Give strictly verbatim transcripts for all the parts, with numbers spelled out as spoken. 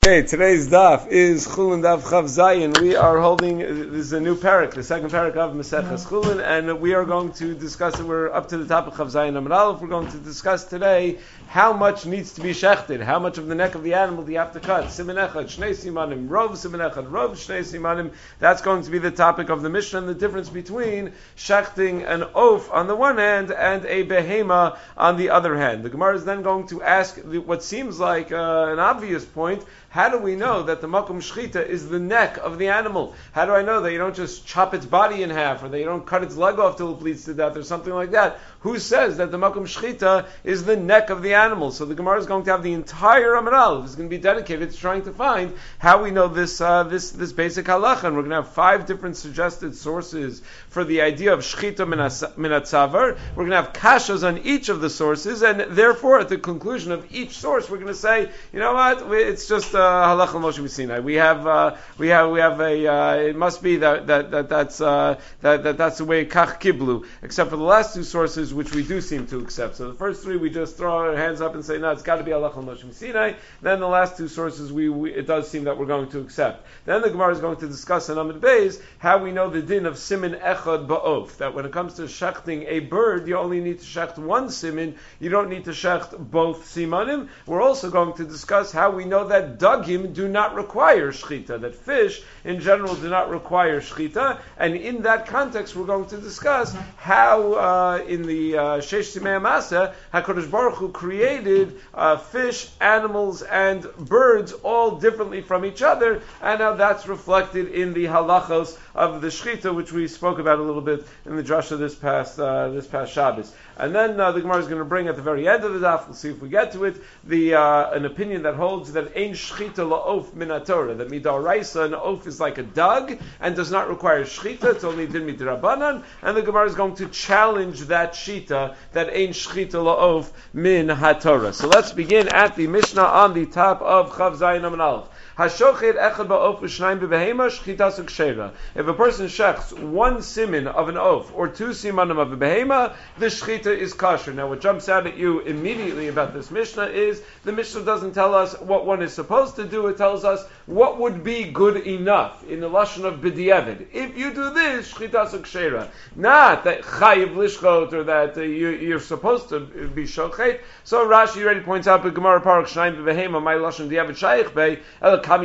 Okay, today's daf is Chulin Daf Chav Zayin. We are holding, this is a new parak, the second parak of Maseches Chulin, and we are going to discuss it. We're up to the top of Chav Zayin Amud Aleph. We're going to discuss today how much needs to be shechted, how much of the neck of the animal do you have to cut. Siman Echad, Shnei Simanim, Rov Siman Echad, Rov Shnei Simanim. That's going to be the topic of the Mishnah, and the difference between shechting an oaf on the one hand and a behema on the other hand. The Gemara is then going to ask what seems like uh, an obvious point. How do we know that the makom shchita is the neck of the animal? How do I know that you don't just chop its body in half, or that you don't cut its leg off till it bleeds to death, or something like that? Who says that the makom shchita is the neck of the animal? So the Gemara is going to have the entire Amud Aleph is going to be dedicated to trying to find how we know this uh, this this basic halacha. And we're going to have five different suggested sources for the idea of shchita minatzavar. We're going to have kashas on each of the sources, and therefore at the conclusion of each source, we're going to say, you know what, it's just uh, halacha Moshe Sinai. We have uh, we have we have a. Uh, it must be that that, that that's uh, that, that that's the way kach kiblu. Except for the last two sources, which we do seem to accept. So the first three, we just throw our hands up and say, no, it's got to be halacha Moshe Sinai. Then the last two sources, we, we it does seem that we're going to accept. Then the Gemara is going to discuss in Amud Beis how we know the din of simin echad ba'of. That when it comes to shechting a bird, you only need to shecht one simin. You don't need to shecht both simanim. We're also going to discuss how we know that dagim do not require shchita, that fish in general do not require shchita, and in that context we're going to discuss how uh, in the uh, Sheish Simei Masa, HaKadosh Baruch Hu created uh, fish, animals, and birds all differently from each other, and how that's reflected in the halachos of the shchita, which we spoke about a little bit in the drasha this past uh, this past Shabbos. And then uh, the Gemara is going to bring at the very end of the daf, we'll see if we get to it, the uh, an opinion that holds that ein shchita la'of min haTorah, that midaraisa an oaf is like a dog and does not require shchita, it's only din midrabanan, and the Gemara is going to challenge that shita, that ein shchita la'of min haTorah. So let's begin at the Mishnah on the top of Chav Zayin Amud Aleph. Hashochet echad ba'of v'shnayim b'behema shchitas u'kshera. If a person shechts one simin of an oaf or two simanim of a behema, the shchita is kosher. Now, what jumps out at you immediately about this Mishnah is the Mishnah doesn't tell us what one is supposed to do. It tells us what would be good enough in the lashon of b'diavad. If you do this, shchitas u'kshera. Not that chayiv lishchot or that uh, you, you're supposed to be shochet. So Rashi already points out, Gemara Parak Shnayim b'behema, my lashon diavad shayich bei. Now,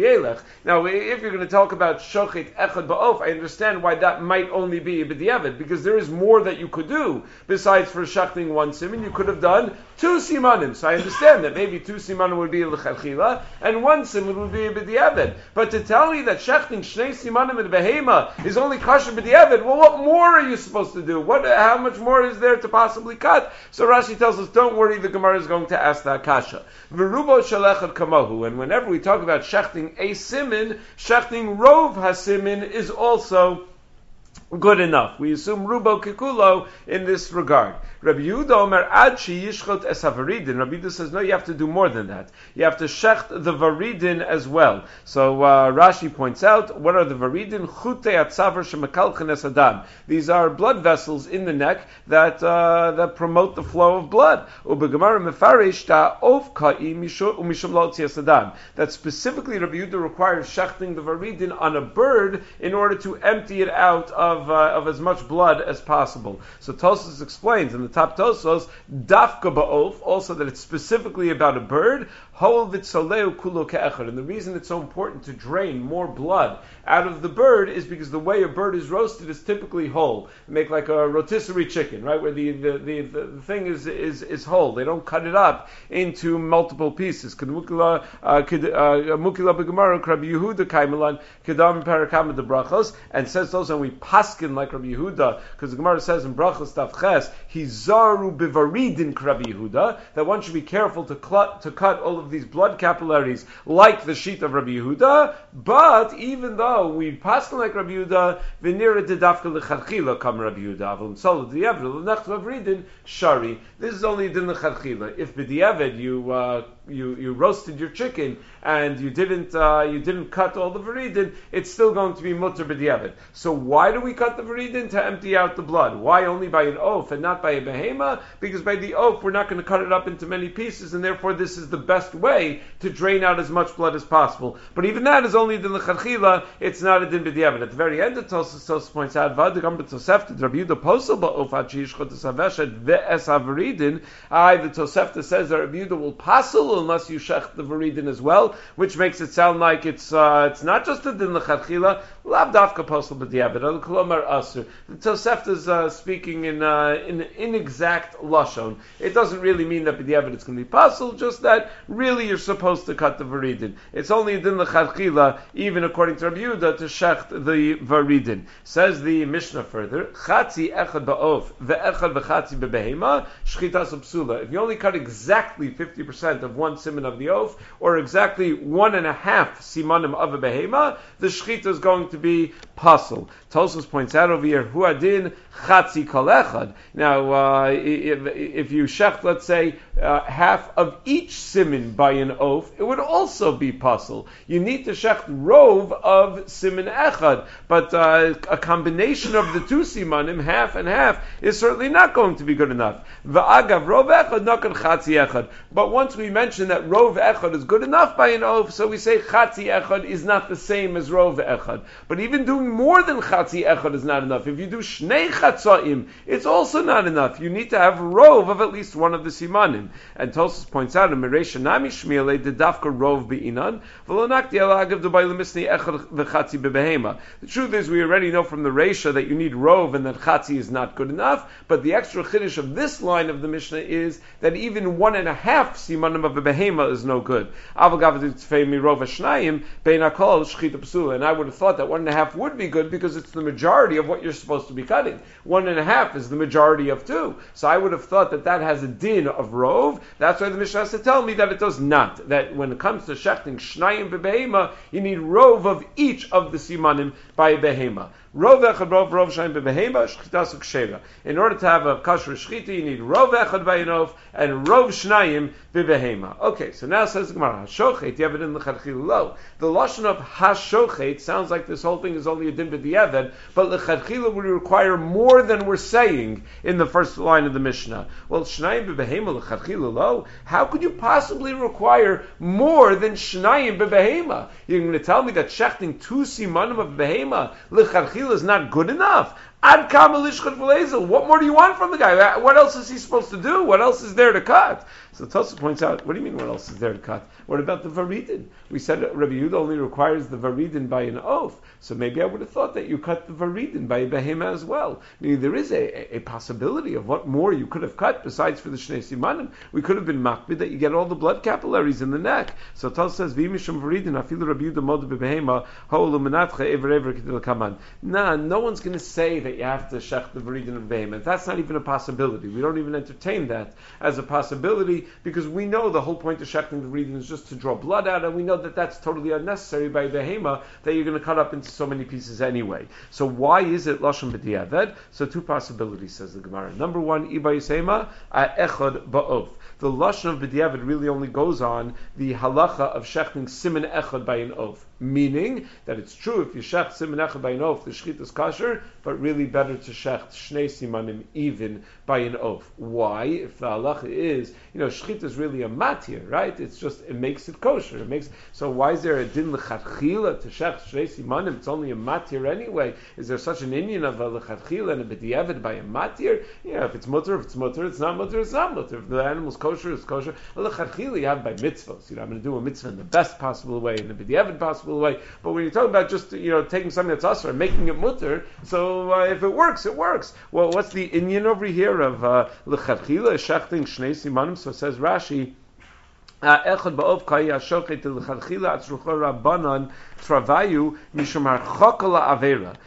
if you're going to talk about shochet echad ba'of, I understand why that might only be a b'diavad, because there is more that you could do besides for shechting one siman. You could have done two simanim. So I understand that maybe two simanim would be a l'chachila and one siman would be a b'diavad. But to tell me that shechting shnei simanim and behema is only kosher b'diavad, well, what more are you supposed to do? What? How much more is there to possibly cut? So Rashi tells us, don't worry, the Gemara is going to ask that kasha. V'rubo shalechad kamahu. And whenever we talk about shechting a simin, shechting rov hasimin is also good enough. We assume rubo kikulo in this regard. Rabbi Yehuda Omer ad she yishchot es havaridin. Rabbi Yehuda says no, you have to do more than that. You have to shecht the varidin as well. So uh, Rashi points out, what are the varidin? Chutei atzavar shemekalchen es adam. These are blood vessels in the neck that uh, that promote the flow of blood. Ubegemara mefarish ta of kai umishum lo tzias adam. That specifically Rabbi Yehuda requires shechting the varidin on a bird in order to empty it out of uh, of as much blood as possible. So Tosfos explains in the top Tosos, dafka ba'of, also that it's specifically about a bird, hol v'tzoleu kulo ke'echad. And the reason it's so important to drain more blood out of the bird is because the way a bird is roasted is typically whole. Make like a rotisserie chicken, right, where the the, the, the thing is, is is whole. They don't cut it up into multiple pieces. Mukila mukila b'gemara Rabbi Yehuda kaimelan kedam parakam the brachos, and says those, and we paskin like Rabbi Yehuda, because the Gemara says in brachos taf ches, hizaru bivaridin Rabbi Yehuda, that one should be careful to cl- to cut all of these blood capillaries like the sheet of Rabbi Yehuda. But even though we paskin like Rabbi Yehuda, v'nira dedafka lecharchila kam Rabbi Yehuda avol solid di'evre l'necht varidin shari. This is only din lecharchila. If b'di'eved you uh, you you roasted your chicken and you didn't uh, you didn't cut all the varidin, it's still going to be mutter b'di'eved. So why do we cut the varidin? To empty out the blood. Why only by an oaf and not by a behema, because by the oaf we're not going to cut it up into many pieces, and therefore this is the best way to drain out as much blood as possible. But even that is only din l'chadchila, it's not a din b'diavad. At the very end of Tosfos, Tosfos points out, V'adikam b'tosefta, Rabbi Yehuda posel ba'of hachi yishchot esaveshet ve'es havaridin. I, the Tosefta says that Rabbi Yehuda will pasel unless you shech the varidin as well, which makes it sound like it's uh, it's not just a din l'chadchila, lav dafka posel b'diavad, al kolomar asur. The Tosefta is uh, speaking in uh, in inexact lashon. It doesn't really mean that b'diavad it's going to be pasel, just that really you're supposed to cut the varidin. It's only a din l'chadchila, even according to Rabbi Yehuda, to shecht the varidin. Says the Mishnah further, chatzi echad ba'of ve'echad v'chatzi bebehema shchitas psula. If you only cut exactly fifty percent of one siman of the oaf, or exactly one and a half simanim of a behema, the shchita is going to be pasel. Tosfos points out over here, hu adin chatzi kol echad. Now, uh, if, if you shecht, let's say, uh, half of each siman by an oaf, it would also be pasel. You need to shecht rov of siman echad, but uh, a combination of the two simanim, half and half, is certainly not going to be good enough. V'agav rov echad nakan chatzi echad. But once we mention that rov echad is good enough by an oaf, so we say chatzi echad is not the same as rov echad. But even doing more than chatzi echad is not enough. If you do shnei chatzaim, it's also not enough. You need to have rov of at least one of the simanim. And Tosfos points out in Mereisha Nami Shmiele the dafka rov beinan v'lo nakti ala agav d'bay lemisnei echad v'chatzi bebehema. The truth is, we already know from the Reisha that you need rov and that chatzi is not good enough. But the extra chiddush of this line of the Mishnah is that even one and a half simanim of a behema is no good. Avagav tzfei mirov hashnayim bein hakol shchita psula. And I would have thought that one and a half would be good because it's the majority of what you're supposed to be cutting. One and a half is the majority of two. So I would have thought that that has a din of rov. That's why the Mishnah has to tell me that it does not. That when it comes to shechting shnayim bebehema, you need rov of each of the simanim by a behema. Rov echad rov rov shnayim bebehema shchitas ukshera. In order to have a kosher shchita, you need rov echad by an oaf and rov shnayim bebehema. Okay, so now says the Gemara, hashochet yavid in l'chadchila lo. The lashon of hashochet sounds like this whole thing is only a din b'diavad, but l'chadchila would require more than we're saying in the first line of the Mishnah. Well, shnayim bebehema l'chadchila lo. How could you possibly require more than shnayim bebehema? You're going to tell me that shechting two simanim of behema l'chadchila is not good enough? Ad kama lishchad v'lezel. What more do you want from the guy? What else is he supposed to do? What else is there to cut? So Tosfos points out, what do you mean what else is there to cut? What about the varidin? We said Rabbi Yehuda only requires the varidin by an oaf. So maybe I would have thought that you cut the varidin by a behema as well. Meaning there is a, a possibility of what more you could have cut besides for the shnei simanim. We could have been makbid that you get all the blood capillaries in the neck. So Tosfos says, v'imishum varidin afilu Rabbi Yehuda mod bebehema ha'olumenatcha ever ever k'til kaman. Nah, no one's going to say that you have to shech the varidin of behema. That's not even a possibility. We don't even entertain that as a possibility, because we know the whole point of shechting the varidin is just to draw blood out, and we know that that's totally unnecessary by behema, that you're going to cut up into so many pieces anyway. So why is it lashon b'diavad? So two possibilities, says the Gemara. Number one, iba yisema echad ba'of. The lashon of b'diavad really only goes on the halacha of shechting siman echad by an oaf. Meaning that it's true if you shecht siman echad by an oaf, the shchita is kosher, but really better to shecht shnei simanim even by an oaf. Why? If the halacha is, you know, shchita is really a matir, right? It's just, it makes it kosher. It makes, so why is there a din l'chadchila to shecht shnei simanim? It's only a matir anyway. Is there such an inyan of a l'chadchila and a b'diavad by a matir? Yeah, if it's mutter, if it's mutter, it's not mutter, it's not mutter. If the animal's kosher, it's kosher. L'chadchila you have by mitzvahs. You know, I'm going to do a mitzvah in the best possible way, in the b'diavad possible way. But when you're talking about just, you know, taking something that's asr and making it mutter, so uh, if it works, it works. Well, what's the inyan over here of l'chadchila shechting shnei simanim? So it says Rashi, echad ba'ov kai hashochet l'chadchila atzrucho rabbanan travayu mishum harchaka la'avera.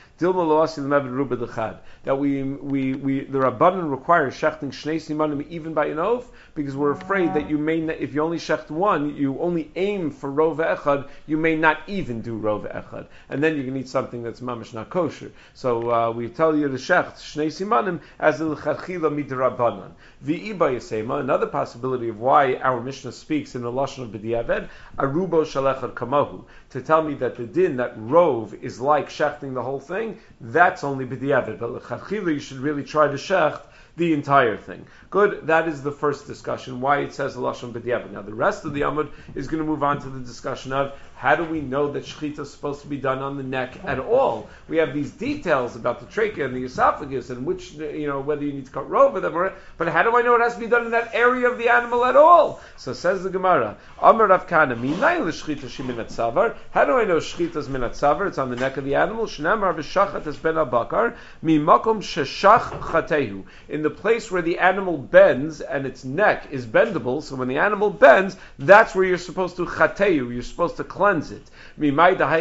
That we, we, we, the Rabbanan requires shechting shnei simanim even by an oaf, because we're afraid that you may, not, if you only shecht one, you only aim for rov echad, you may not even do rov echad, and then you can eat something that's mamish not kosher. So uh, we tell you to shecht shnei simanim as the l'chadchila midrabbanan. V'iba yasema, another possibility of why our Mishnah speaks in the lashon of b'diavad, arubo shalechad kamahu, to tell me that the din that rov is like shechting the whole thing. That's only b'diavad, but l'chadchila you should really try to shecht the entire thing. Good, that is the first discussion, why it says Lashon B'diavad. Now the rest of the Amud is going to move on to the discussion of how do we know that shechita is supposed to be done on the neck at all? We have these details about the trachea and the esophagus and which, you know, whether you need to cut row over them, or, but how do I know it has to be done in that area of the animal at all? So says the Gemara, Amar Rav Kana, minay l'shechita sheminat savar. How do I know shechita is minat savar? It's on the neck of the animal. Shnamar v'shachat es ben abakar mimakom sheshach chatehu. In the place where the animal bends and its neck is bendable, so when the animal bends, that's where you're supposed to chatehu. You're supposed to cleanse it. How do I know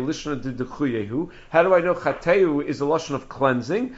chateu is a lashon of cleansing?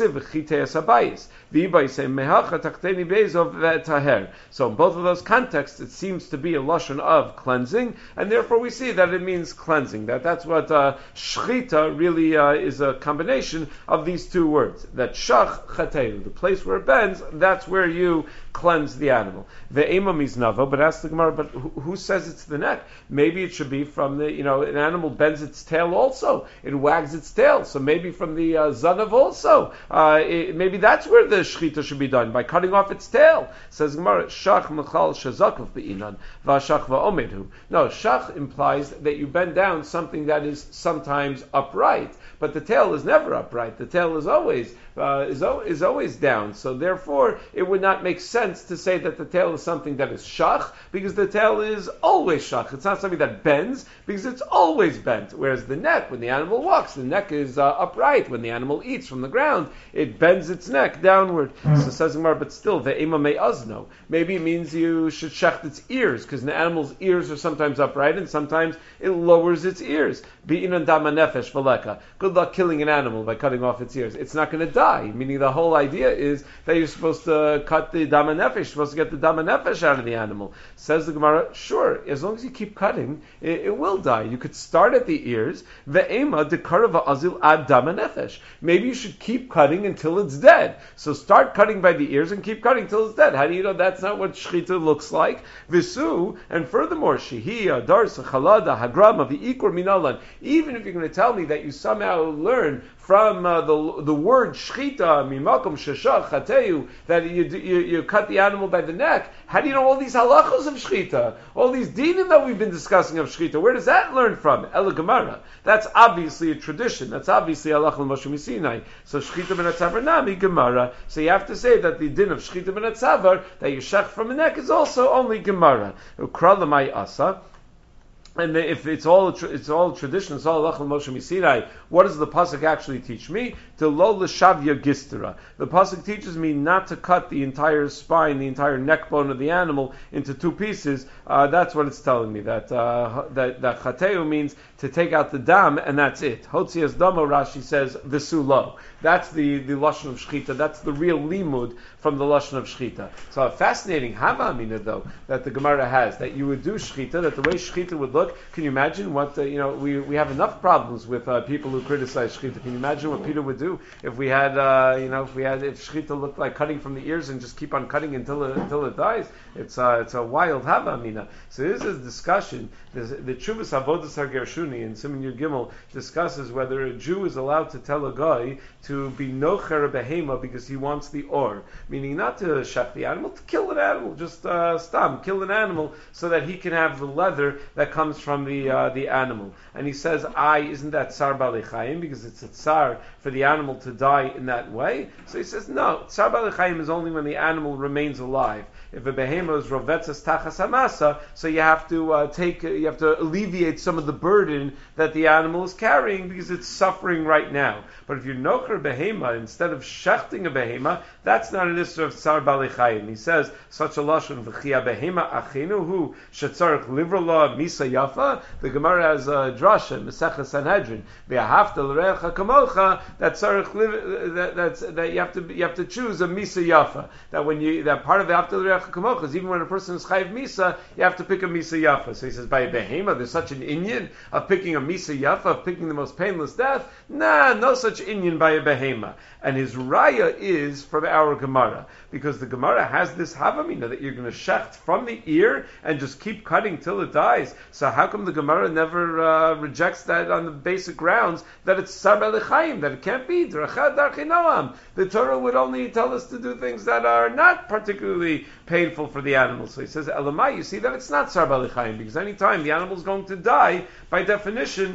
So in both of those contexts, it seems to be a lashon of cleansing, and therefore we see that it means cleansing. That that's what uh, shchita really uh, is a combination of these two words. That shach chateu, the place where it bends, that's where you cleanse the animal. Ve'ema miznava, but ask the Gemara, but who, who says it's the neck? Maybe it should be from the, you know, an animal bends its tail also. It wags its tail. So maybe from the uh, zanav also. Uh, it, maybe that's where the shechita should be done, by cutting off its tail. Says Gemara, shach mechal shazakov be'inan, va'shach va'omedhu. No, shach implies that you bend down something that is sometimes upright. But the tail is never upright. The tail is always uh, is, o- is always down. So therefore, it would not make sense to say that the tail is something that is shach, because the tail is always shach. It's not something that bends, because it's always bent. Whereas the neck, when the animal walks, the neck is uh, upright. When the animal eats from the ground, it bends its neck downward. Mm-hmm. So says Gemara, but still, ve'ema me'azno. Maybe it means you should shecht its ears, because the animal's ears are sometimes upright, and sometimes it lowers its ears. Bi'inan dama nefesh v'leka. Good luck killing an animal by cutting off its ears. It's not going to die. Meaning the whole idea is that you're supposed to cut the dama nefesh. You're supposed to get the dama nefesh out of the animal. Says the Gemara, sure, as long as you keep cutting, it, it will die. You could start at the ears. Ve'ema dekarava azil ad dama nefesh. Maybe you should keep cutting until it's dead. So start cutting by the ears and keep cutting till it's dead. How do you know that's not what shechita looks like? Visu, and furthermore, shihia, darsa, chalada, hagrama, v'ikur minalan. Even if you're going to tell me that you somehow learn from uh, the the word shchita, mimakom sheshach chateu, that you, you you cut the animal by the neck. How do you know all these halachos of shchita, all these dinim that we've been discussing of shchita? Where does that learn from? El Gemara. That's obviously a tradition. That's obviously halach l'Moshe Misinai. So shchita ben atzavar nami Gemara. So you have to say that the din of shchita ben atzavar that you shech from the neck is also only Gemara. Ukra l'may asa. And if it's all it's all tradition, it's all halach l'Moshe Misinai, what does the pasuk actually teach me? To lo l'shavya gistera. The pasuk teaches me not to cut the entire spine, the entire neck bone of the animal into two pieces. Uh, that's what it's telling me. That uh, that that chateu means to take out the dam, and that's it. Hotzias damo, Rashi says v'sulo. That's the the lashon of shchita. That's the real limud from the lashon of shchita. So a fascinating hava amina though that the Gemara has, that you would do shchita, that the way shchita would look. Can you imagine what the, you know? We we have enough problems with uh, people who criticize shchita. Can you imagine what Peter would do if we had uh, you know if we had if shchita looked like cutting from the ears and just keep on cutting until it, until it dies? It's uh, it's a wild hava amina. So this is a discussion. There's, the Chuvas Avodas HaGershuni in Siman Yud Gimel discusses whether a Jew is allowed to tell a guy to be nocher behema because he wants the or, meaning not to shech the animal, to kill an animal, just uh, stam, kill an animal so that he can have the leather that comes from the uh, the animal. And he says, I, isn't that tsar balei chayim, because it's a tsar for the animal to die in that way? So he says, no, tsar balei chayim is only when the animal remains alive. If a behema is rovetzas tachas hamasa, so you have to uh, take, uh, you have to alleviate some of the burden that the animal is carrying because it's suffering right now. But if you nocher behema instead of shechting a behema, that's not an issue of tsar balei chayim. He says such a lashon v'chia behema achinu hu shetzarich livrala misa yafa. The Gemara has a drasha Mesechus Sanhedrin ve'ahavta l'recha kamocha that tzarich that that's that you have to you have to choose a misa yafa. That when you that part of the ahavta l'recha kamocha is even when a person is chayiv misa, you have to pick a misa yafa. So he says by a behema there's such an inyan of picking a misa yafa, of picking the most painless death. Nah, no such inyan by a behema. And his raya is from our Gemara, because the Gemara has this havamina that you're going to shecht from the ear and just keep cutting till it dies. So how come the Gemara never uh, rejects that on the basic grounds that it's Sar B'Lechaim, that it can't be Drachad Darchei Noam? The Torah would only tell us to do things that are not particularly painful for the animal. So he says, Elamai, you see that it's not Sar B'Lechaim, because any time the animal is going to die, by definition,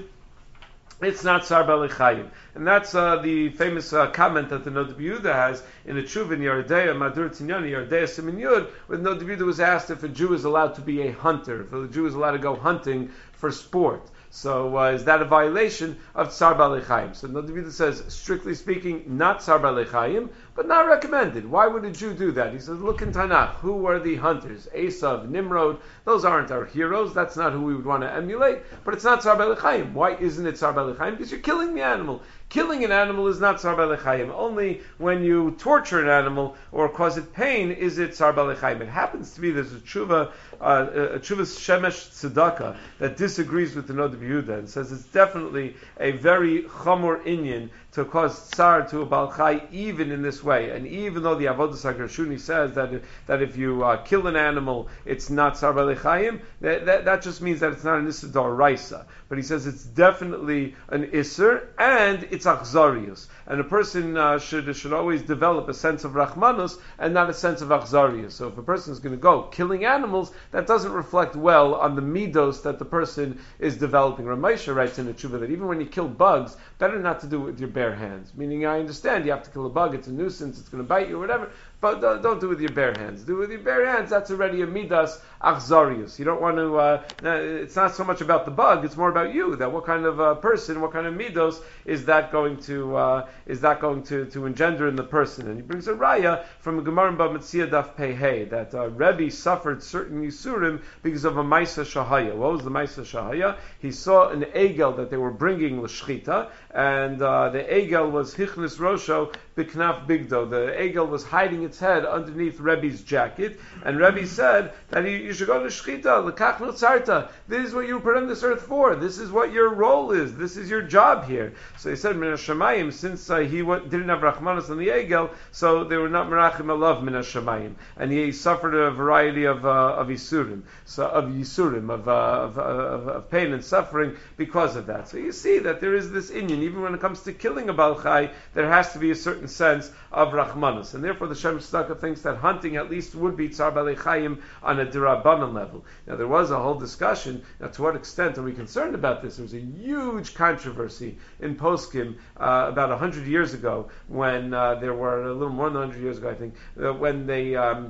it's not Sar B'Lechaim. And that's uh, the famous uh, comment that the Nod Yehuda has in a Tshuva in Yardea, Madur Tinyani, Yardea Simin Yud, where the Nod Yehuda was asked if a Jew is allowed to be a hunter, if a Jew is allowed to go hunting for sport. So uh, is that a violation of Tsar B'Lechaim? So Nod Yehuda says, strictly speaking, not Tsar B'Lechaim, but not recommended. Why would a Jew do that? He says, look in Tanakh, who are the hunters? Esav, Nimrod, those aren't our heroes. That's not who we would want to emulate. But it's not Tsar B'Lechaim. Why isn't it Tsar B'Lechaim? Because you're killing the animal. Killing an animal is not Tsar B'Lechaim. Only when you torture an animal or cause it pain is it Tsar B'Lechaim. It happens to be there's a tshuva, uh, a tshuva Shemesh Tzedakah that disagrees with the Nod Yehuda and says it's definitely a very chamor inyan to cause tsar to a Baal Chai even in this way. And even though the Avodas HaGershuni says that that if you uh, kill an animal, it's not Tsar B'Lechaim, that, that, that just means that it's not an Issur D'Oraisa. But he says it's definitely an Issur, and it's Achzarius. And a person uh, should should always develop a sense of Rachmanus and not a sense of Achzarius. So if a person is going to go killing animals, that doesn't reflect well on the midos that the person is developing. Ramesha writes in the Tshuva that even when you kill bugs, better not to do it with your bare hands. Meaning, I understand you have to kill a bug, it's a nuisance, it's going to bite you, or whatever, but uh, don't do it with your bare hands. Do it with your bare hands, that's already a midas achzarius. You don't want to, uh, it's not so much about the bug, it's more about you, that what kind of uh, person, what kind of midos is that going to, uh, is that going to, to engender in the person. And he brings a raya from a Gemara in Bava Metzia Daf Pei Hey, that uh, Rebbe suffered certain yisurim because of a Maisa Shahaya. What was the Maisa Shahaya? He saw an egel that they were bringing l'shchita, and uh, the egel was hichnis rosho b'knaf bigdo. The egel was hiding its head underneath Rebbe's jacket, and Rebbe said that you, you should go to shchita, l'kach notzarta. This is what you were put on this earth for. This is what your role is. This is your job here. So he said, min hashamayim, since uh, he w- didn't have rachmanos on the egel, so they were not merachim alav min hashamayim, and he suffered a variety of uh, of yisurim, so of yisurim, of, uh, of, of of pain and suffering because of that. So you see that there is this inyan, even when it comes to killing a Baal Chai, there has to be a certain sense of rachmanus, and therefore the Shem Tzedakah thinks that hunting at least would be Tsar B'Lechaim on a Dirabanan level. Now there was a whole discussion, now to what extent are we concerned about this? There was a huge controversy in Poskim uh, about a hundred years ago, when uh, there were, a little more than a hundred years ago I think, uh, when they, um,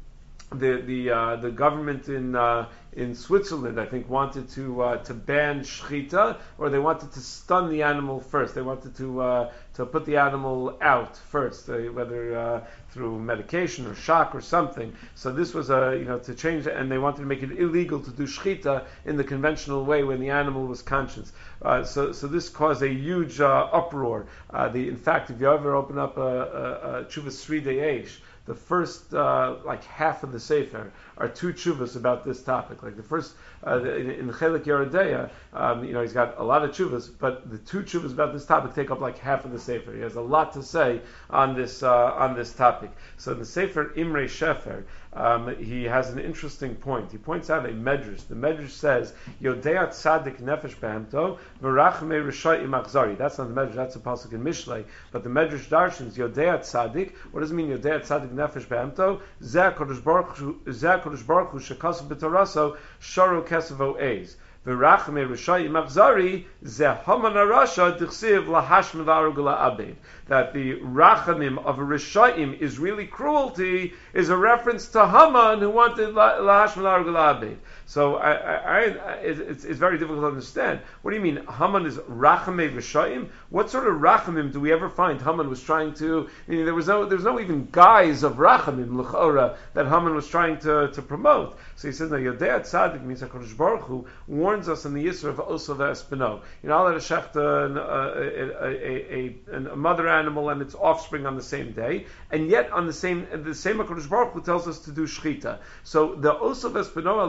the the uh, the government in uh, in Switzerland, I think, wanted to uh, to ban shchita, or they wanted to stun the animal first. They wanted to uh, to put the animal out first, uh, whether uh, through medication or shock or something. So this was a, you know, to change it, and they wanted to make it illegal to do shchita in the conventional way when the animal was conscious. Uh, so so this caused a huge uh, uproar. Uh, the in fact, if you ever open up a, a, a Chuvas Sri De'esh, the first, uh, like half of the Sefer are two chuvas about this topic. Like the first, uh, in, in Chelik Yerodea, um, you know, he's got a lot of chuvas, but the two chuvas about this topic take up like half of the Sefer. He has a lot to say on this uh, on this topic. So in the Sefer Imre Shefer, um, he has an interesting point. He points out a medrash. The medrash says, Yodeat Tzadik Nefesh Behemto, V'rachmei Rishayim Achzari. That's not the medrash, that's a pasuk in Mishlei. But the medrash darshans, Yodeat Tzadik, what does it mean, Yodeat Tzadik Nefesh Behemto? Zeh HaKadosh Baruch Hu, Zeh HaKadosh Baruch Hu, Shekasav B'Toraso, Sharo Kesavo Eis. V'rachmei Rishayim Achzari, Zeh Haman HaRasha, Dichsiv Lahashim V'arug La'abed. That the rachamim of a Rishayim is really cruelty, is a reference to Haman, who wanted Lahashim V'arug La'abed. So I, I, I, it's, it's very difficult to understand. What do you mean Haman is rachamei Rishayim? What sort of rachamim do we ever find Haman was trying to? I mean, there was no, there was no even guise of rachamim l'chora that Haman was trying to, to promote. So he says, "No, Yodei Tzadik means HaKadosh Baruch Hu warns us in the Yisra of Osav Espino. You know, I'll let a shechta a, a, a, a mother animal and its offspring on the same day, and yet on the same the same HaKadosh Baruch Hu tells us to do shchita. So the Osav Espino halacha should be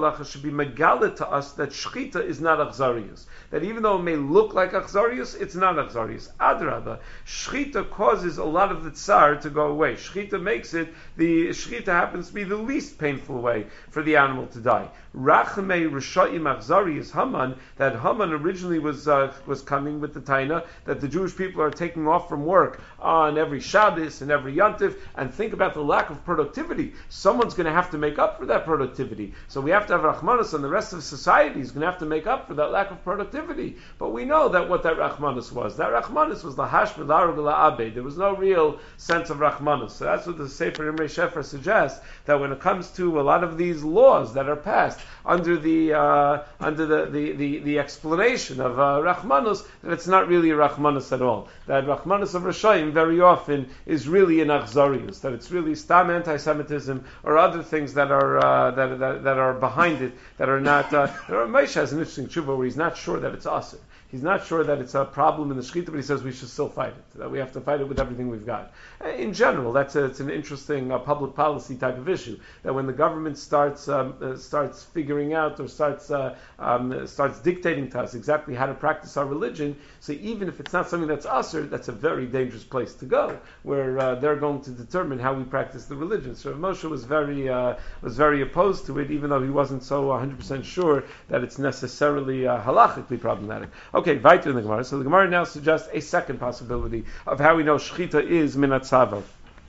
be megalit to us that shchita is not achzarius. That even though it may look like achzarius, it's not achzarius. Adraba, shchita causes a lot of the tsar to go away. Shchita makes it, the shchita happens to be the least painful way for the animal to die. Rachmei Rishayim Achzari is Haman, that Haman originally was uh, was coming with the taina that the Jewish people are taking off from work on every Shabbos and every Yontif, and think about the lack of productivity. Someone's going to have to make up for that productivity. So we have to have Rachmanis, and the rest of society is going to have to make up for that lack of productivity. But we know that what that Rachmanis was. That Rachmanis was the Hash V'Larugla Abe. There was no real sense of Rachmanis. So that's what the Sefer Imre Shefer suggests, that when it comes to a lot of these laws that are passed under the uh, under the, the, the, the explanation of uh, Rachmanus, that it's not really a Rachmanus at all. That Rachmanus of Rashayim very often is really an Achzarius, that it's really stam anti-Semitism or other things that are uh, that, that that are behind it, that are not. Uh, Moshe has an interesting tshuva where he's not sure that it's asur. He's not sure that it's a problem in the shechita, but he says we should still fight it. That we have to fight it with everything we've got. In general, that's a, it's an interesting uh, public policy type of issue. That when the government starts um, uh, starts figuring out or starts uh, um, starts dictating to us exactly how to practice our religion, so even if it's not something that's asur, that's a very dangerous place to go, where uh, they're going to determine how we practice the religion. So Moshe was very uh, was very opposed to it, even though he wasn't so one hundred percent sure that it's necessarily uh, halachically problematic. Okay, weiter in the Gemara. So the Gemara now suggests a second possibility of how we know shechita is minatzava.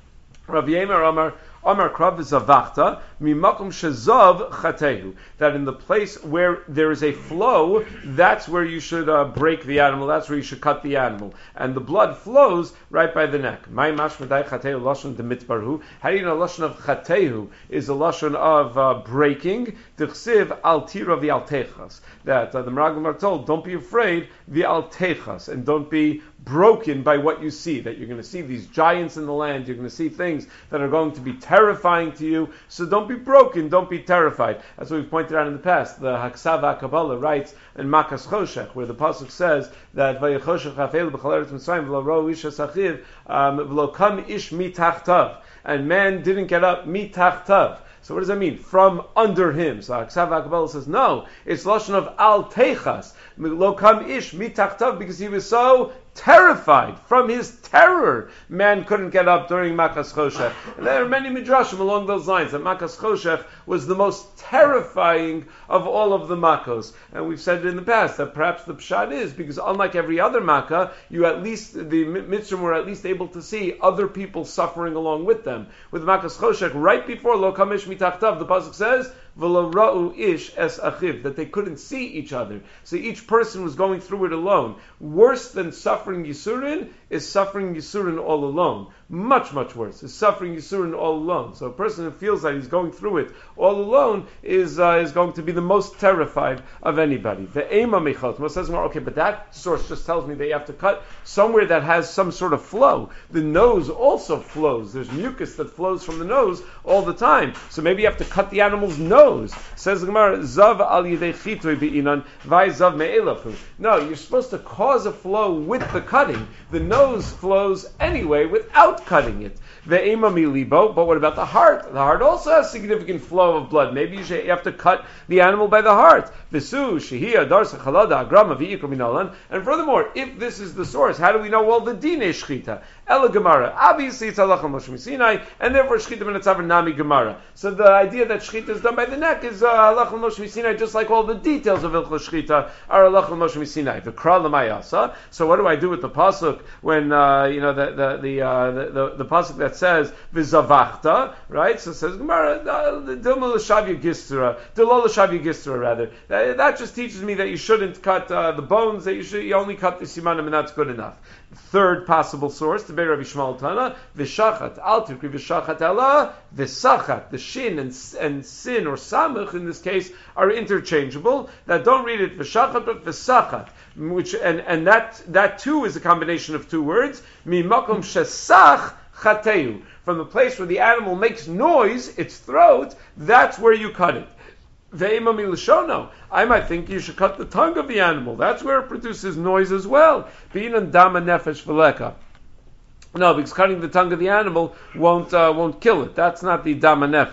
Rav Yemer Amar Amar Krav Zavachta Mimakum Shezav Chatehu, that in the place where there is a flow, that's where you should uh, break the animal. That's where you should cut the animal, and the blood flows right by the neck. My mashmadai Chatehu lashon demitbarhu. How do you know lashon of Chatehu is a lashon of uh, breaking? Dichsiv al tira v'altechas. That uh, the Meraglim are told, don't be afraid v'altechas, and don't be broken by what you see. That you're going to see these giants in the land. You're going to see things that are going to be terrifying to you. So don't be broken. Don't be terrified. That's what we've pointed out in the past. The Haksav HaKabbalah writes in Makas Choshech, where the pasuk says that Vayechoshech hafel b'chalaret Mitzrayim v'lo ro ish asachiv v'lo kam ish mitachtav, and man didn't get up mitachtav. So what does that mean? From under him. So Aksav HaKabbalah says, no, it's lashon of al techas, lo kam ish mitachtav, because he was so terrified. From his terror, man couldn't get up during Makas Choshech. And there are many midrashim along those lines, that Makas Choshech was the most terrifying of all of the Makos. And we've said it in the past, that perhaps the pshat is, because unlike every other Makkah, you at least, the Mitzrim were at least able to see other people suffering along with them. With Makas Choshech, right before Lo Kamish Mitachtav, the pasuk says, V'lo ra'u ish es achiv, that they couldn't see each other. So each person was going through it alone. Worse than suffering Yisurin is suffering Yisurin all alone. Much, much worse is suffering Yisurin all alone. So a person who feels that he's going through it all alone is uh, is going to be the most terrified of anybody. The Ema Mechot, Moshe says, okay, but that source just tells me that you have to cut somewhere that has some sort of flow. The nose also flows. There's mucus that flows from the nose all the time. So maybe you have to cut the animal's nose. Says the Gemara, Zav al yidei chitoy be'inan, vai zav me'elafu. No, you're supposed to cause a flow with the cutting. The nose flows anyway without cutting it. Ve'ema milibo, but what about the heart? The heart also has significant flow of blood. Maybe you, should, you have to cut the animal by the heart. Vesu, shehia, darsa, chalada, agrama, v'ikra minalan. And furthermore, if this is the source, how do we know, well, the dinei shchita? Ela Gemara. Obviously, it's halach al Moshe Sinai, and therefore shchita b'netzav nami Gemara. So the idea that shchita is done by the neck is uh, halach al Moshe Sinai, just like all the details of ilchos shchita are halach al Moshe Sinai. V'kra l'mayasa. So what do I do with the pasuk when uh, you know the the the, uh, the the the pasuk that says v'zavachta, right? So it says Gemara dilma l'shavya gistra, dilol l'shavya gistra rather. That, that just teaches me that you shouldn't cut uh, the bones. That you should you only cut the simanim, and that's good enough. Third possible source, the Be'er Rabbi Shmuel Tana, v'shachat, al tikri v'shachat ela, v'sachat, the shin and, and sin or samach in this case are interchangeable. That don't read it v'shachat but v'sachat, which and and that that too is a combination of two words. Mimakom shesach chateu, from the place where the animal makes noise, its throat, that's where you cut it. Ve'ema milashono, I might think you should cut the tongue of the animal. That's where it produces noise as well. V'inan dama nefesh v'leka. No, because cutting the tongue of the animal won't uh, won't kill it. That's not the dama nefesh.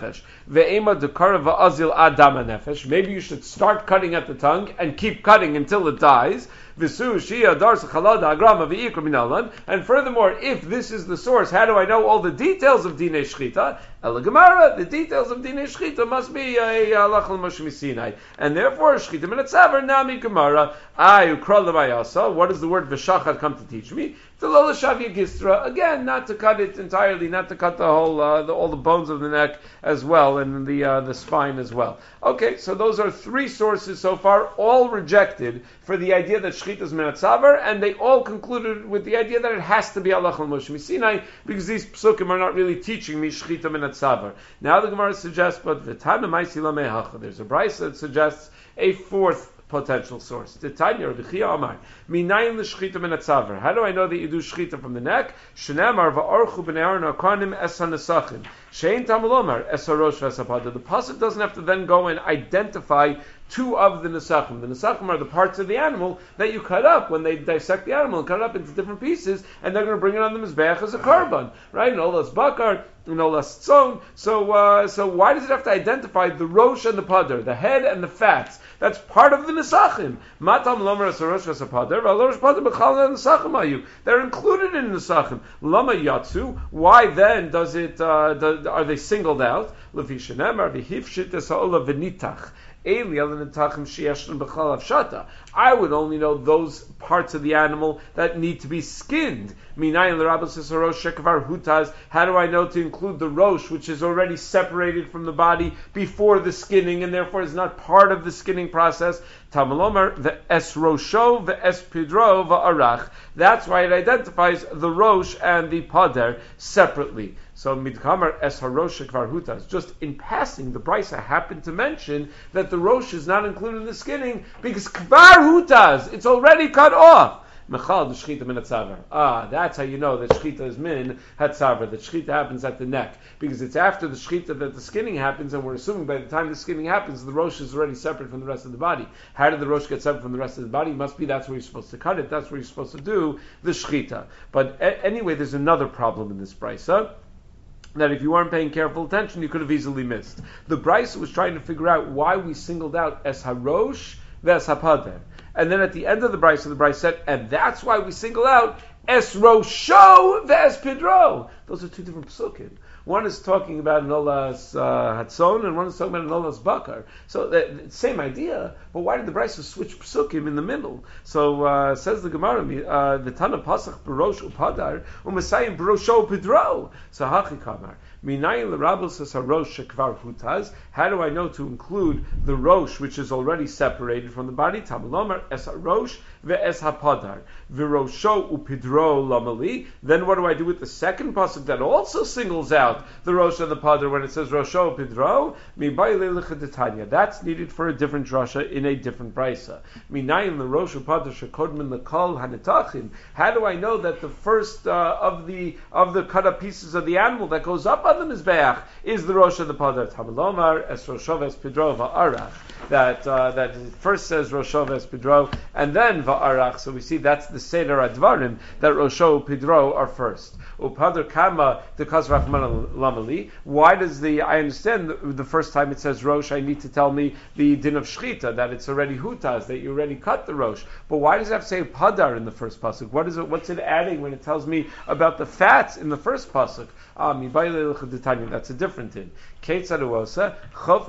ve'ema dekara va'azil adama nefesh. Maybe you should start cutting at the tongue and keep cutting until it dies. And furthermore, if this is the source, how do I know all the details of Dinei Shchita? Ela Gemara, the details of Dinei Shchita must be a halach l'Moshe Misinai. And therefore, Shchita min hatzaver nami Gemara. I ukra l'mayasa. What does the word v'shachat come to teach me? The lola shavya gistra. Again, not to cut it entirely, not to cut the whole, uh, the, all the bones of the neck as well, and the uh, the spine as well. Okay, so those are three sources so far, all rejected for the idea that Shchita is min hatzaver, and they all concluded with the idea that it has to be halach l'Moshe Misinai, because these psukim are not really teaching me Shchita min hatzaver. Now the Gemara suggests, but v'tana ma'isi la mehacha. There's a brayso that suggests a fourth potential source. Titania Rabbi Chia Amar Minayin l'shchita min hatzaver. How do I know that you do shchita from the neck? Shenamar va'archu b'nei Aaron akanim es hanasachim. Shein tamalomar es harosh v'esapada. The pasuk doesn't have to then go and identify two of the nesachim. The nesachim are the parts of the animal that you cut up when they dissect the animal and cut it up into different pieces, and they're going to bring it on the mizbeach as a korban, right? And olas bakar, and olas tzon. So, uh, so why does it have to identify the rosh and the pader, the head and the fats? That's part of the nesachim. Matam lomer es harosh v'esapada. V'alosh pader b'chal nesachim ayu. They're included in the nesachim. Lama yatsu. Why then does it? Uh, do, are they singled out? Lefi shenemar v'hifshit es ha'ola v'nitach. I would only know those parts of the animal that need to be skinned. How do I know to include the rosh, which is already separated from the body before the skinning, and therefore is not part of the skinning process? Tamalomer, the es rosho, the es pidro, va'arach. That's why it identifies the rosh and the pader separately. So midkamer es harosh kvar hutas. Just in passing, the brisa happened to mention that the rosh is not included in the skinning because kvar hutas, it's already cut off. Mechal the shchita min hatzaver. Ah, that's how you know that shchita is min hatzaver. That shchita happens at the neck because it's after the shchita that the skinning happens, and we're assuming by the time the skinning happens, the rosh is already separate from the rest of the body. How did the rosh get separate from the rest of the body? It must be that's where you're supposed to cut it. That's where you're supposed to do the shchita. But a- anyway, there's another problem in this brisa that if you weren't paying careful attention, you could have easily missed. The brisa was trying to figure out why we singled out es harosh ve'es hapader. And then at the end of the brisa, the brisa said, and that's why we single out es rosho ve'es pidro. Those are two different psukim. One is talking about an olas uh, hatzon, and one is talking about an olas bakar. So the, the same idea, but why did the brisa switch psukim in the middle? So uh, says the Gemara, uh, the Tana pasach barosh upadar u'masayim barosho pidro. So hachi kamar. Minayin l'rabos es harosh shekvar hutaz. How do I know to include the rosh, which is already separated from the body? Tamalomer es harosh ve'es hapadar v'rosho upidro lamali. Then what do I do with the second pasuk that also singles out the rosh and the padar when it says rosho upidro? Mibayile l'chadetanya. That's needed for a different drasha in a different brisa. Minayin l'rosh upadar shekodmin l'kol hanetachim. How do I know that the first uh, of the of the cut up pieces of the animal that goes up on the mizbeach is the rosh and the padar? Tamalomar es rosho ve'es pidro va'arach. That uh, that first says rosho ve'es pidro and then va'arach. So we see that's the seder advarim, that rosho pidro are first. Upadar kama dekas rachman lamali. Why does the I understand the, the first time it says rosh, I need to tell me the din of shchita, that it's already hutas, that you already cut the rosh. But why does it have to say padar in the first pasuk? What is it? What's it adding when it tells me about the fats in the first pasuk? Ah, that's a different thing. That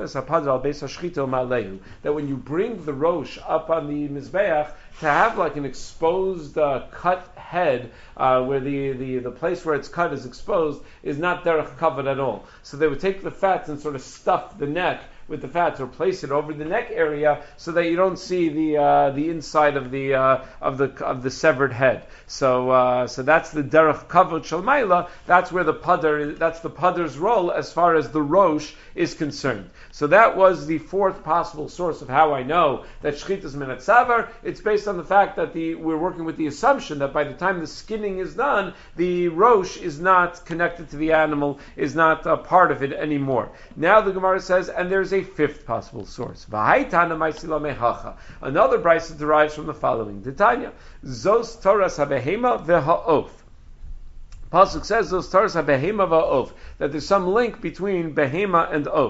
when you bring the rosh up on the mizbeach, to have like an exposed uh, cut head, uh, where the, the, the place where it's cut is exposed, is not derech kavod at all. So they would take the fats and sort of stuff the neck with the fats, or place it over the neck area so that you don't see the uh, the inside of the uh, of the of the severed head. So uh, so that's the derech kavod shel maila. That's where the padar, that's the padar's role as far as the rosh is concerned. So that was the fourth possible source of how I know that shchita is min hatzaver. It's based on the fact that the we're working with the assumption that by the time the skinning is done, the rosh is not connected to the animal, is not a part of it anymore. Now the Gemara says, and there's a fifth possible source. Another brisa derives from the following. Titania, Zos Toras HaBehema v'ha'of. Pasuk says Zos Toras HaBehema v'ha'of, that there's some link between behema and oaf.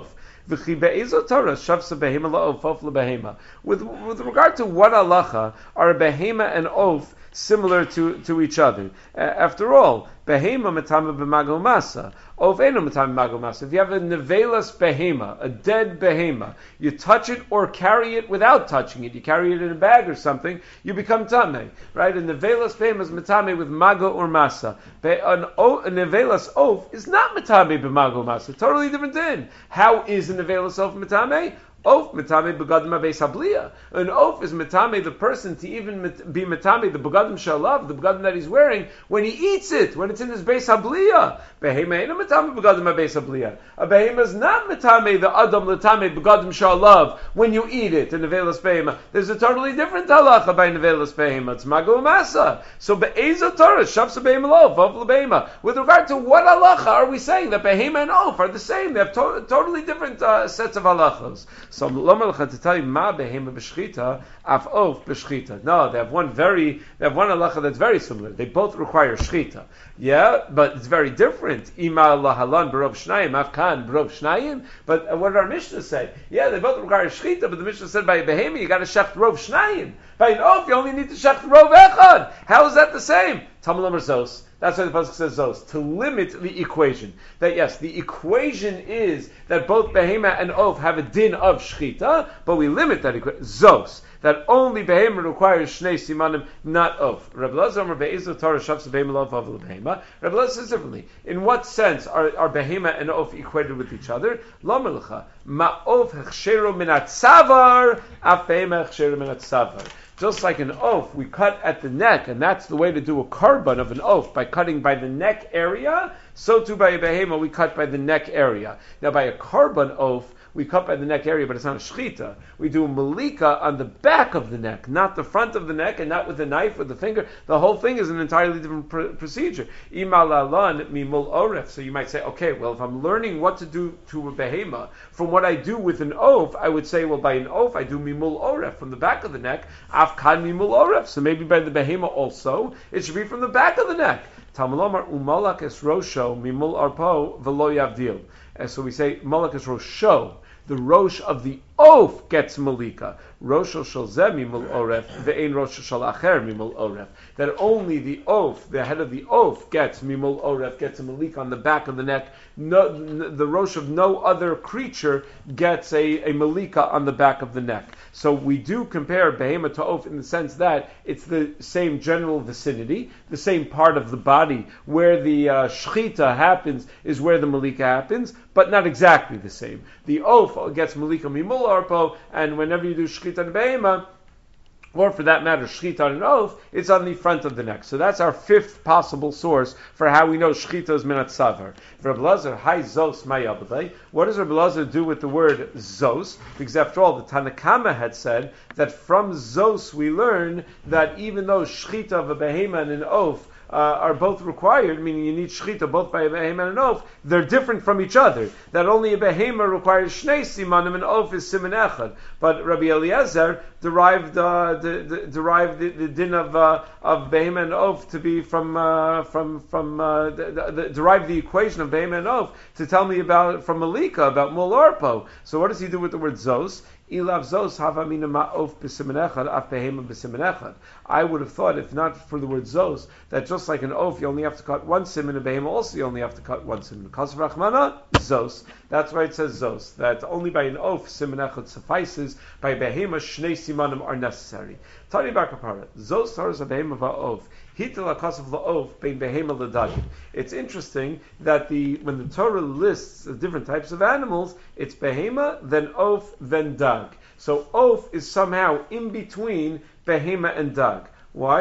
V'chi be'ezo Torah shavsa behema la'of of lebehema. With with regard to what halacha are a behema and oaf similar to, to each other? Uh, after all, behema metame b'magel masa, oaf eno metame b'magel masa. If you have a nevelas behema, a dead behema, you touch it or carry it without touching it, you carry it in a bag or something, you become tameh, right? A nevelas behema is metame with mago or masa. An o, a nevelas oaf is not metame b'magel masa. Totally different thing. How is a nevelas oaf metame? Oaf metame begadim abeis habliya. An oaf is metame the person to even met, be metame the begadim shalav, the begadim that he's wearing when he eats it, when it's in his beis habliya. Behema ain't metame begadim abeis habliya. A behema is not metame the adam letame begadim shalav when you eat it in nevelas behema. There's a totally different halacha by nevelas behema. It's mago masa. So be'ezo Torah shavsa behema lo of behema. With regard to what halacha are we saying that behema and oaf are the same? They have to- totally different uh, sets of halachas. So Lomalcha to tell you ma behema b'shchita af of b'shchita. No, they have one very they have one halacha that's very similar. They both require shchita. Yeah, but it's very different. Ima lahalan barov shnayim af kan barov shnayim. But uh, what did our Mishnah say? Yeah, they both require shchita, but the Mishnah said by a behema you got to shecht rov shnayim. By an oaf you only need to shecht rov echad. How is that the same? Talmud Omer Zos. That's why the pasuk says Zos, to limit the equation. That yes, the equation is that both behema and oaf have a din of shchita, but we limit that equation. Zos, that only behema requires shnei simanim, not oaf. Reb Elazar Omer be'ezo Torah shavsa behema lo of behema. Reb Elazar says differently. In what sense are, are behema and oaf equated with each other? Lo melcha, ma oaf hechshero minat savar, af behema hechshero minat savar. Just like an oaf, we cut at the neck, and that's the way to do a korban of an oaf, by cutting by the neck area. So too by a behema, we cut by the neck area. Now by a korban oaf, we cut by the neck area, but it's not a shchita. We do a malika on the back of the neck, not the front of the neck, and not with the knife or the finger. The whole thing is an entirely different pr- procedure. Imalalan mimul oref. So you might say, okay, well, if I'm learning what to do to a behema from what I do with an oaf, I would say, well, by an oaf, I do mimul oref from the back of the neck. Afkan mimul oref. So maybe by the behema also, it should be from the back of the neck. Talmud Omar umalak es rosho mimul arpo velo yavdil. And so we say malak es rosho. The rosh of the oaf gets malika. Rosh shel zeh mimul oref, ve'ein rosh shel acher mimul oref. That only the oaf, the head of the oaf, gets mimul oref, gets a malika on the back of the neck. No, the rosh of no other creature gets a, a malika on the back of the neck. So we do compare behema to oaf in the sense that it's the same general vicinity, the same part of the body where the uh, shchita happens is where the malika happens, but not exactly the same. The oaf gets malika mimul arpo, and whenever you do shchita and behema, or for that matter, shchita on an oaf, it's on the front of the neck. So that's our fifth possible source for how we know shchita is minat savar. Reb Elazar, hi zos mayabadei. What does Reb Elazar do with the word zos? Because after all, the Tanakama had said that from zos we learn that even though shchita of a behema and an oaf Uh, are both required, meaning you need shchita both by a behema and an oaf, they're different from each other. That only a behema requires shnei simanim and oaf is siman echad. But Rabbi Eliezer derived uh, the, the, derived the, the din of uh, of behema and oaf to be from uh, from from uh, the, the, the, derived the equation of behema and oaf to tell me about from malika about mul arpo. So what does he do with the word zos? Ilav zos havamina ma'of b'siman echad af behema b'siman echad. I would have thought, if not for the word zos, that just like an oaf, you only have to cut one siman, a behema also you only have to cut one siman. Kasav rachmana, zos. That's why it says zos, that only by an oaf siman echad suffices, by behema shnei simanim are necessary. Tani bakapara, zos taras a behema va'of. It's interesting that the when the Torah lists the different types of animals, it's behema, then oaf, then dag. So oaf is somehow in between behema and dag. Why?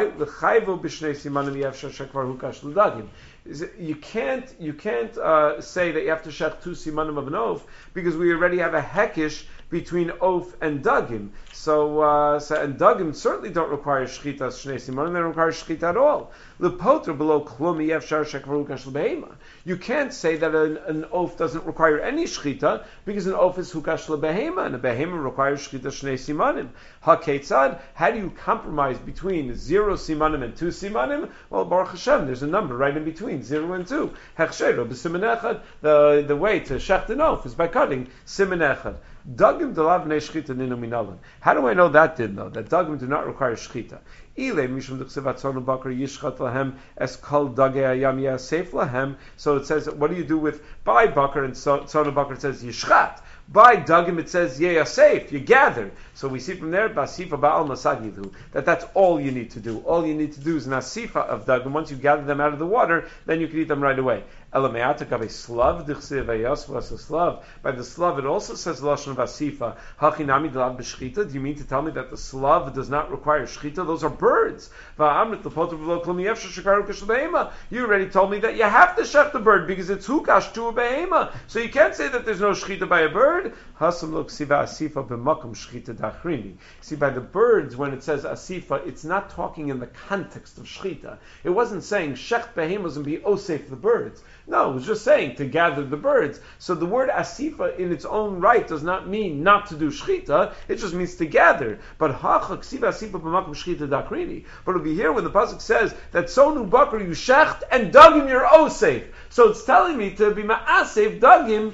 You can't you can't uh, say that you have to shech two simanim of an oaf because we already have a hekish between oaf and dugim. So, uh, so and dugim certainly don't require shchita shnei simanim. They don't require shchita at all. Lepoter below klumi efshar shekvaru kashel behema. You can't say that an, an oaf doesn't require any shchita because an oaf is hukash lebehema and a behema requires shchita shnei simanim. Haketzad, how do you compromise between zero simanim and two simanim? Well, Baruch Hashem, there's a number right in between zero and two. Hechsheiro b'siman echad. The the way to shecht an oaf is by cutting siman echad. Dugim delav nei shchita ninu minalan. How do I know that did though? That dugim do not require shchita. Ile mishum d'chsevat tzonu bakar yishchat lahem es kol dagei hayam yasef lahem. So it says, what do you do with by bakar and tzonu bakar? It says yishchat. By dugim it says yasef. You gather. So we see from there basifa ba'al masagidu that that's all you need to do. All you need to do is nasifa of dugim. Once you gather them out of the water, then you can eat them right away. Slav, by the slav, it also says lashon vasifa. Hachinami delav b'shchita. Do you mean to tell me that the slav does not require shchita? Those are birds. You already told me that you have to shech the bird because it's hukash to a behema. So you can't say that there's no shchita by a bird. See, by the birds, when it says asifa, it's not talking in the context of shchita. It wasn't saying shech behemas and be osef the birds. No, it was just saying to gather the birds. So the word asifa in its own right does not mean not to do shchita. It just means to gather. But hacha ksiva asifa b'makom shchita dakrini. But over here when the pasuk says that sonu bakar you shecht and dugim you're osef. So it's telling me to be ma'asef dugim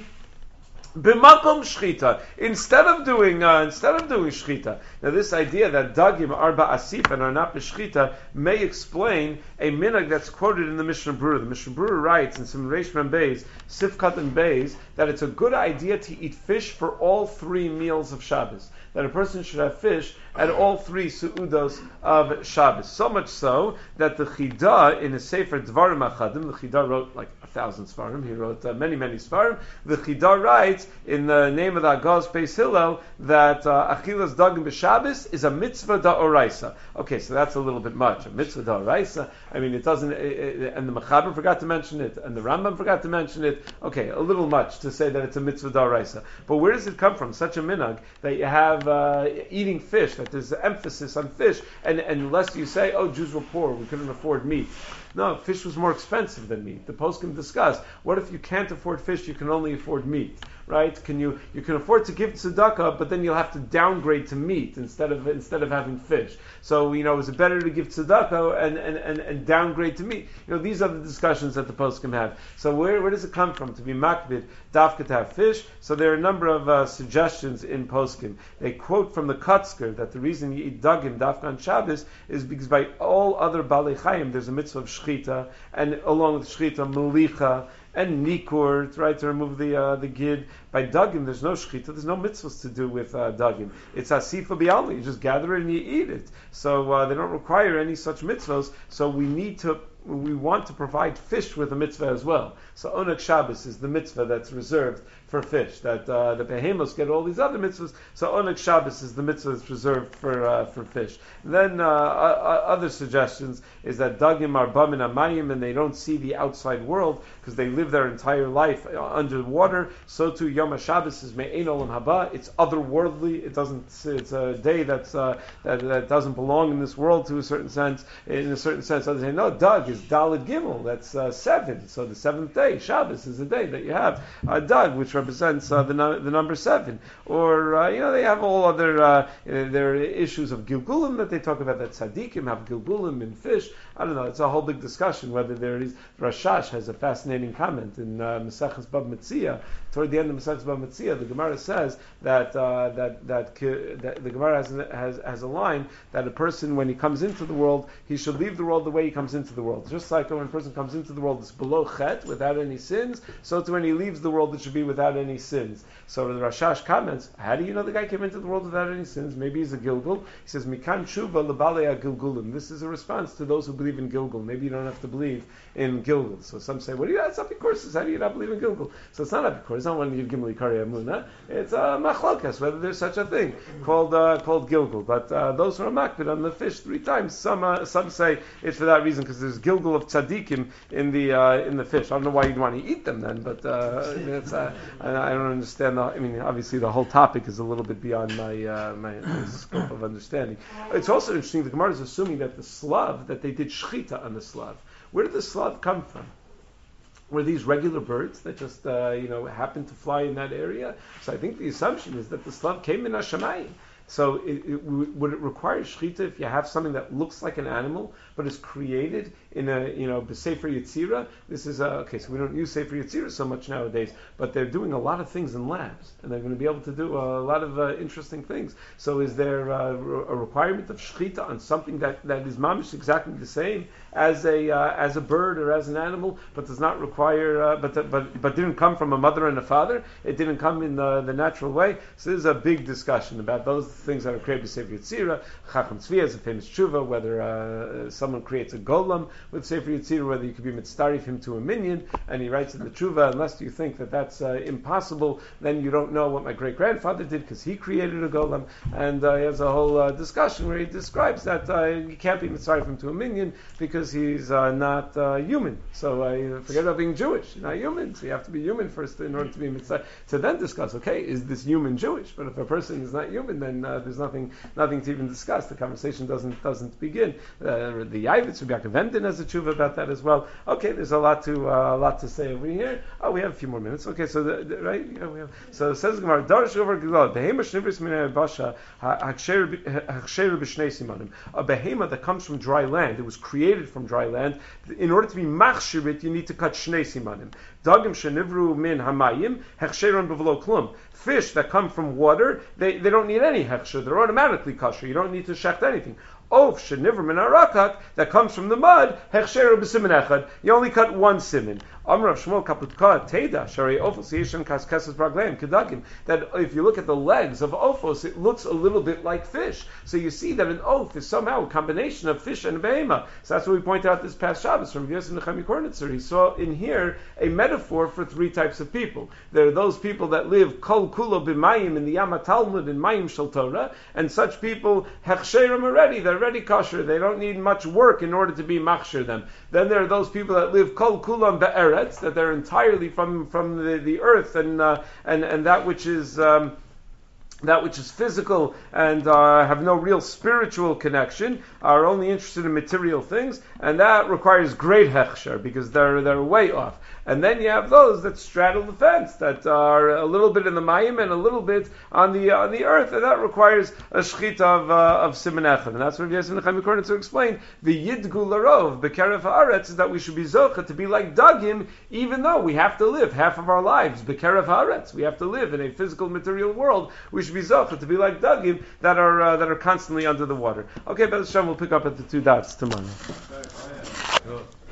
b'makom shchita instead of doing uh, instead of doing shchita. Now this idea that dagim are ba'asif and are not b'shchita may explain a minhag that's quoted in the Mishnah Berurah. The Mishnah Berurah writes in some Reish Mem Beis, Sifkat and Beis, that it's a good idea to eat fish for all three meals of Shabbos. That a person should have fish at all three su'udos of Shabbos. So much so that the Chida in a Sefer Dvarim Achadim, the Chida wrote like a thousand Svarim, he wrote uh, many, many Svarim. The Chida writes in the name of the Agos Beis Hillel that uh, Achilas Dagim b'Shabbos is a mitzvah da'oraisa. Okay, so that's a little bit much. A mitzvah da'oraisa. I mean, it doesn't, it, it, and the Mechaber forgot to mention it, and the Rambam forgot to mention it. Okay, a little much to say that it's a mitzvah da'oraisa. But where does it come from? Such a minhag that you have uh, eating fish, that there's emphasis on fish, and, and unless you say, oh, Jews were poor, we couldn't afford meat. No, fish was more expensive than meat. The poskim discuss, what if you can't afford fish, you can only afford meat? Right? Can you you can afford to give tzedakah, but then you'll have to downgrade to meat instead of instead of having fish. So you know, is it better to give tzedakah and, and, and, and downgrade to meat? You know, these are the discussions that the poskim have. So where where does it come from to be makbid dafka to have fish? So there are a number of uh, suggestions in poskim. They quote from the Kotzker that the reason you eat dagim dafka on Shabbos is because by all other balei chayim there's a mitzvah of shchita, and along with shchita melicha and nikur, right, to remove the uh, the gid. By dagim, there's no shchita, there's no mitzvahs to do with uh, dagim. It's asifa bi'almi, you just gather it and you eat it. So uh, they don't require any such mitzvahs, so we need to, we want to provide fish with a mitzvah as well. So Oneg Shabbos is the mitzvah that's reserved for fish. That uh, the behemos get all these other mitzvahs. So Oneg Shabbos is the mitzvah that's reserved for uh, for fish. And then uh, uh, other suggestions is that dagim are bam in amayim and they don't see the outside world because they live their entire life underwater. So too Yom HaShabbos is me'ein olam haba. It's otherworldly. It doesn't. It's a day that's uh, that that doesn't belong in this world to a certain sense. In a certain sense, others say no. Dag is Daled Gimel. That's uh, seven. So the seventh day. Shabbos is a day that you have a dag, which represents uh, the, no- the number seven. Or, uh, you know, they have all other, uh, there are issues of Gilgulim that they talk about, that tzaddikim have Gilgulim in fish. I don't know, it's a whole big discussion whether there is. Rashash has a fascinating comment in uh, Maseches Bab Metzia. Toward the end of Maseches Bab Metzia, the Gemara says that uh, that, that that the Gemara has, has has a line that a person, when he comes into the world, he should leave the world the way he comes into the world. Just like when a person comes into the world, it's below chet, without any sins, so to when he leaves the world, it should be without any sins. So the Rashash comments, how do you know the guy came into the world without any sins? Maybe he's a Gilgul. He says, Mikan Tshuva lebalei Gilgulim. This is a response to those who believe in Gilgul. Maybe you don't have to believe in Gilgul. So some say, well, yeah, it's Apikoursis. How do you not believe in Gilgul? So it's not Apikoursis. It's not one of your Gimli Kari Amuna. It's a uh, Machlokas, whether there's such a thing called uh, called Gilgul. But uh, those who are makbid on the fish three times, some uh, some say it's for that reason because there's Gilgul gilgul of tzaddikim in the uh, in the fish. I don't know why you'd want to eat them then, but uh, it's, uh, I, I don't understand. The, I mean, obviously the whole topic is a little bit beyond my, uh, my my scope of understanding. It's also interesting. The Gemara is assuming that the slav that they did shchita on the slav. Where did the slav come from? Were these regular birds that just uh, you know happened to fly in that area? So I think the assumption is that the slav came in Hashemayim. So it, it, would it require shechita if you have something that looks like an animal but is created in a, you know, b'sefer Yetzirah? This is, a, okay, so we don't use sefer Yetzirah so much nowadays, but they're doing a lot of things in labs, and they're going to be able to do a lot of uh, interesting things. So is there uh, a requirement of shechita on something that, that is mamish exactly the same as a uh, as a bird or as an animal, but does not require, uh, but, but but didn't come from a mother and a father? It didn't come in the, the natural way. So there's a big discussion about those things that are created b'sefer Yetzirah. Chacham Tzvi has a famous tshuva, whether uh, someone creates a golem with sefer Yetzirah, whether you could be mitzdarif him to a minion, and he writes in the tshuva, unless you think that that's uh, impossible, then you don't know what my great grandfather did because he created a golem. And uh, he has a whole uh, discussion where he describes that uh, you can't be mitzdarif him to a minion because he's uh, not uh, human. So uh, forget about being Jewish. You're not human, so you have to be human first in order to be mitzdarif. To then discuss, okay, is this human Jewish? But if a person is not human, then uh, there's nothing nothing to even discuss. The conversation doesn't doesn't begin. Uh, the Yavitz, Rabbi Vendin has a tshuva about that as well. Okay, there's a lot to uh, a lot to say over here. Oh, we have a few more minutes. Okay, so the, the, right, yeah, we have. So it says Gemara, Darish over Gilad, behema shnivris min basha haksher b'shnei simanim. A behema that comes from dry land, it was created from dry land. In order to be machshirit, you need to cut shnei simanim. Dagim shenivru min hamayim hechsheron b'vlo klum. Fish that come from water, they, they don't need any hechsher. They're automatically kosher. You don't need to shecht anything. Of shenivru min harakak that comes from the mud, hechsheron b'simin echad. You only cut one simin. Amrav Shmuel Kaputka Teda Shari Ophos Yeshan Kaskesas Bragleim Kedagim. That if you look at the legs of Ophos, it looks a little bit like fish. So you see that an oaf is somehow a combination of fish and behema. So that's what we pointed out this past Shabbos from Yosef Nechami Kornitzer. He saw in here a metaphor for three types of people. There are those people that live Kol Kulo B'Mayim in the Yama Talmud in Mayim Shel Torah, and such people Hechsherim already. They're already kosher. They don't need much work in order to be machsher them. Then there are those people that live Kol Kulam Be'eretz, that they're entirely from from the, the earth and uh, and and that which is um, that which is physical and uh, have no real spiritual connection, are only interested in material things, and that requires great hechsher because they're they're way off. And then you have those that straddle the fence, that are a little bit in the mayim and a little bit on the on the earth, and that requires a shechita of uh, of siman echad. And that's what Yosef Nechami Kornitzer explained. The yidgu larov bekerev haaretz is that we should be zocha to be like dagim, even though we have to live half of our lives bekerev haaretz. We have to live in a physical material world. We should be zocha to be like dagim that are uh, that are constantly under the water. Okay, B'ez Hashem, we'll pick up at the two dots tomorrow.